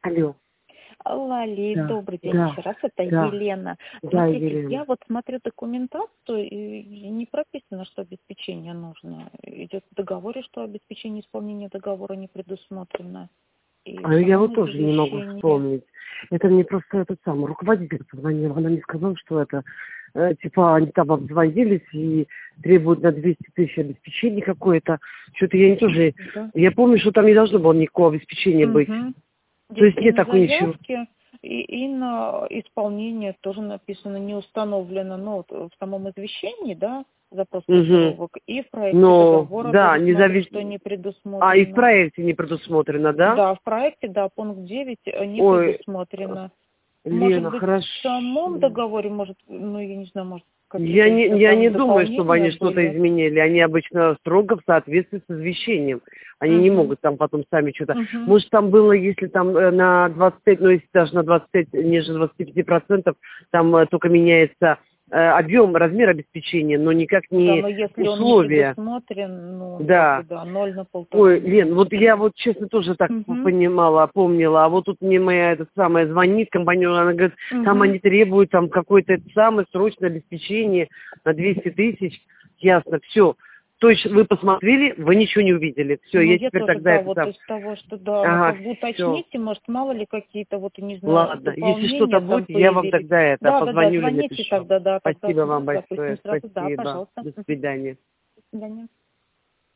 Алло. Лали, Да, добрый день да, еще раз, это да, Елена. да, Смотрите, Елена. я вот смотрю документацию, и не прописано, что обеспечение нужно. Идет в договоре, что обеспечение исполнения договора не предусмотрено. И в А я вот самом тоже не могу извещении. вспомнить. Это мне просто этот самый руководитель позвонил. Она мне сказала, что это, типа, они там обзвонились и требуют на 200 тысяч обеспечения какое-то. Что-то я не тоже... Да. Я помню, что там не должно было никакого обеспечения быть. Угу. То есть Здесь и нет на такого ничего. заявке, и на исполнение тоже написано не установлено, но вот в самом извещении, да, запрос Угу. котировок, и в проекте Но, договора да, тоже не смотрю, зависит... что не А, и в предусмотрено. проекте не предусмотрено, да? Да, в проекте, да, пункт 9 не Ой, предусмотрено. Может Лена, быть, в самом хорошо. договоре, может, ну, я не знаю, может, Я какие-то не, еще я не там думаю, чтобы дополнения они что-то были. изменили. Они обычно строго в соответствии с извещением. Они не Угу, могут там потом сами что-то... угу. Может, там было, если там на 25, ну, если даже на 25, ниже 25%, там только меняется объем, размер обеспечения, но никак Да, не но если он не условия. предусмотрен, ну, он как бы, Да. да, 0 на 1,5 Ой, Лен, вот месяца. я вот честно тоже так Угу, понимала, помнила, а вот тут мне моя эта самая звонит компания, она говорит, там угу. они требуют там какое-то это самое срочное обеспечение на 200 тысяч, ясно, все. То есть вы посмотрели, вы ничего не увидели, все, Ну, я я теперь тоже, тогда да, это вот сам, из того, что, да, ну, ага, как бы все, уточните, может, мало ли какие-то, вот, не знаю, ладно, если что-то дополнения там будет, я вам появились. тогда это Да, да, да, позвоню или звоните напишу. тогда, да, тогда Спасибо вам допустим, большое, сразу, да, спасибо, пожалуйста. до Мгм. свидания. До свидания.